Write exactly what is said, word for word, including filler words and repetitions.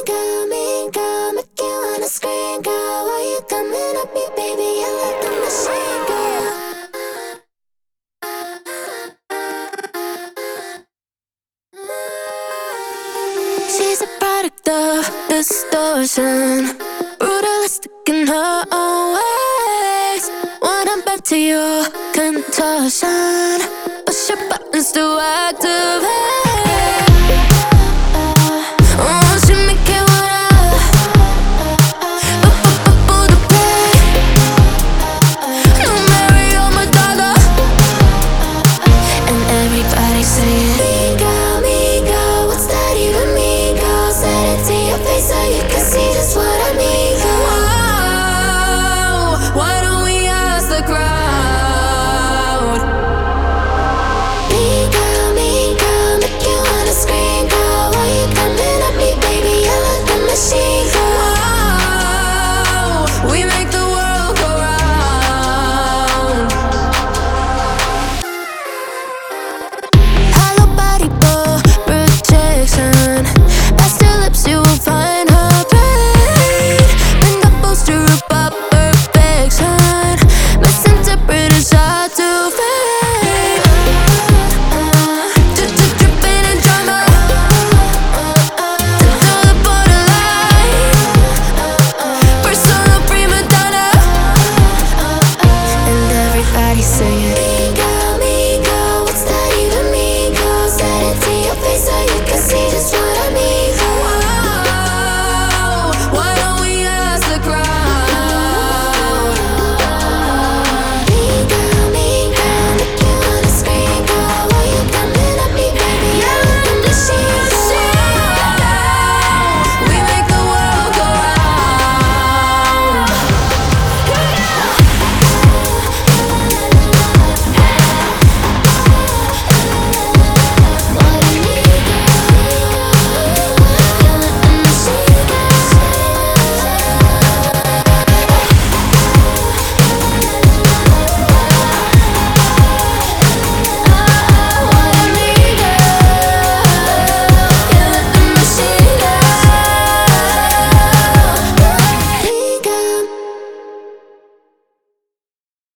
mean girl, mean girl, make you wanna scream, girl. Why you coming at me, baby? You're like a machine, girl. She's a product of distortion, brutalistic in her own ways. Wanna bend to your contortion, push your buttons to activate. Won't you make it what I b-b-b-boo to play? No Mario Madonna, and everybody saying mean girl, mean girl, what's that even mean, girl? Said it to your face so you can see just what I mean.